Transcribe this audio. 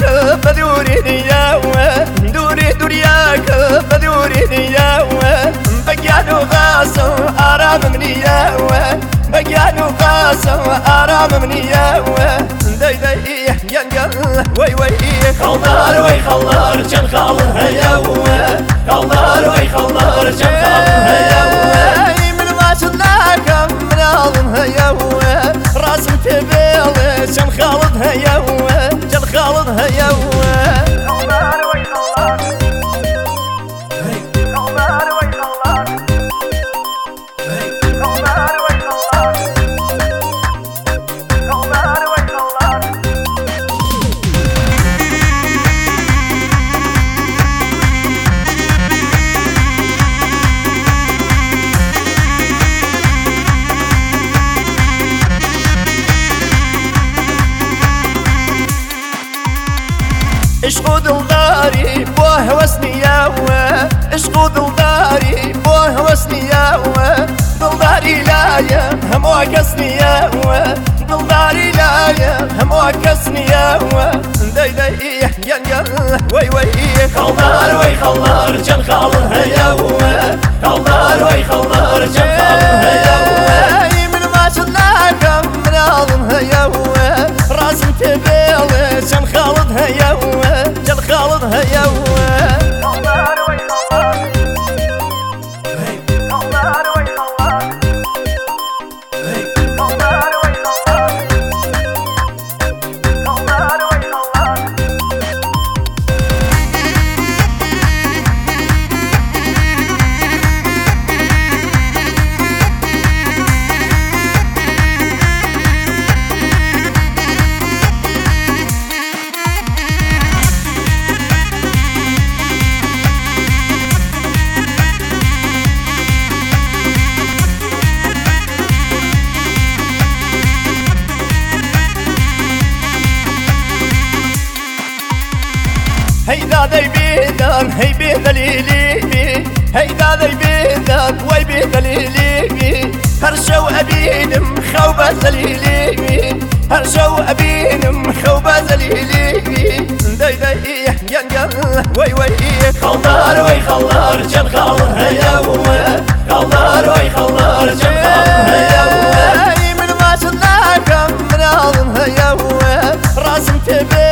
بدوري دياوة دوري دورياك بدوري دياوة بقيانو غاسو آرام منياوة بقيانو غاسو آرام منياوة داي داي ينقل وي وي خلار وي خلار جن خال هياوة خلار وي خلار جن خال هياوة من ما شلاك من عظم هياوة راسم تبيل جن خالد هياوة جن خالد هياوة خلار وي خلار خلار وي خلار خلار وي خلار خلار وي خلار اشقو دلداري بوه وسنياوة اشقو دلداري بوه وسنياوة دلداري لايا هموك اسنياوة دلداري لايا هموك اسنياوة داي داي ينقل وي وي خلار وي خلار جن خال هياوة خلار وي خلار جن خال هياوة من ما شلاك من عظم هياوة راسم تبيل جن خالد هياوة جن خالد هياوة خلار وي خلار خلار وي خلار خلار وي خلار خلار وي خلار هيدا ذي بيدان هي بيدليلي هيدا ذي بيدان وي بيدليلي هرشو أبين خوبة زليلي هرشو أبين خوبة زليلي داي داي ينقل وي وي خلار وي خلار جن خال هياوة خلار وي خلار جن خال هياوة من ما شلاك من عظم هياوة راسم تبي